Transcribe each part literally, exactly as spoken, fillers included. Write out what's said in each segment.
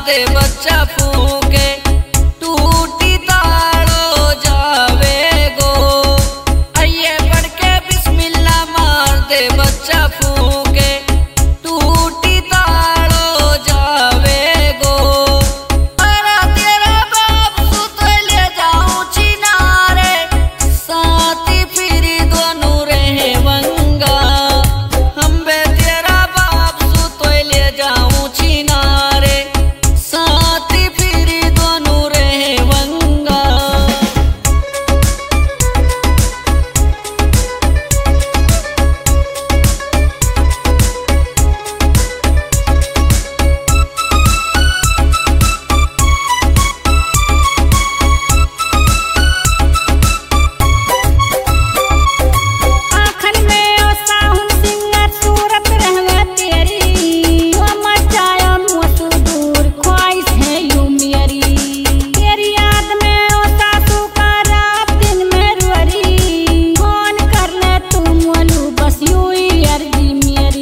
दे बच्चा फूके टूटी ताड़ो जावे गो। आइए बढ़ के बिस्मिल्लाह मार दे बच्चा फूके टूटी ताड़ो जावे गो। अरे तेरा बाप सुत ले जाऊं चिनारे साथी फिर दोनों रहे वंगा। हम बे तेरा बाप सुत ले जाऊं चिनारे साथी फिर दोनों रहे वंगा। आखन में ओ साहुन सिंगर सूरत रहवे तेरी ओ मचायो मुँह दूर ख्वाहिश है यूं मेरी। तेरी याद में ओ सासू का रात दिन में रोरी फोन कर ले तू मोलू बस यूं ही अर्जी मेरी।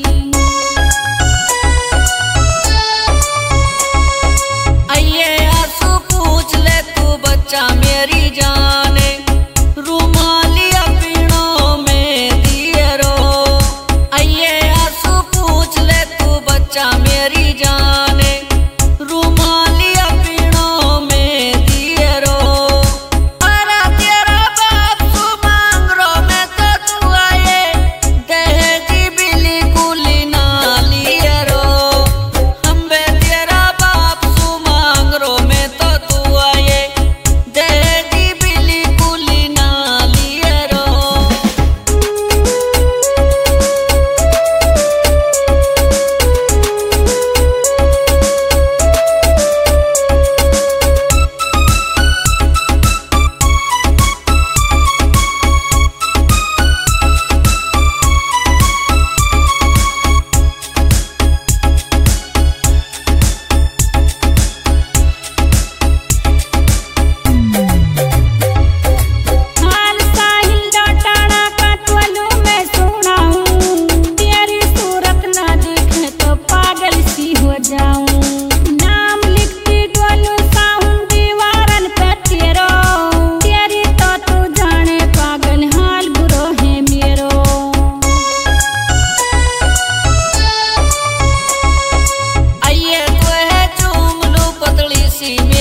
आइए आंसू पूछ ले तू बच्चा मेरी जाने रुमाली अपनों में दिए रो। आइए आंसू पूछ ले तू बच्चा मेरी जाने रुमाली अपनों में दिए रो। अरे तेरा बाप सु मांग रो मैं तो तू आए दहेजी बिल्कुल ना लिए रो। हम बे तेरा बाप सु मांग रो मैं तो तू आए दहेजी बिल्कुल ना लिए रो। हाल साहिल डटाना का टोलू में सुनाऊं। तेरी सूरत ना दिखे तो पागल सी हो जाऊं। नाम लिखती डोलू साहुन दीवारन पे तेरो तेरी तो तू जाने पागल हाल बुरो है मेरो। आइए तो है चूम लू पतली सी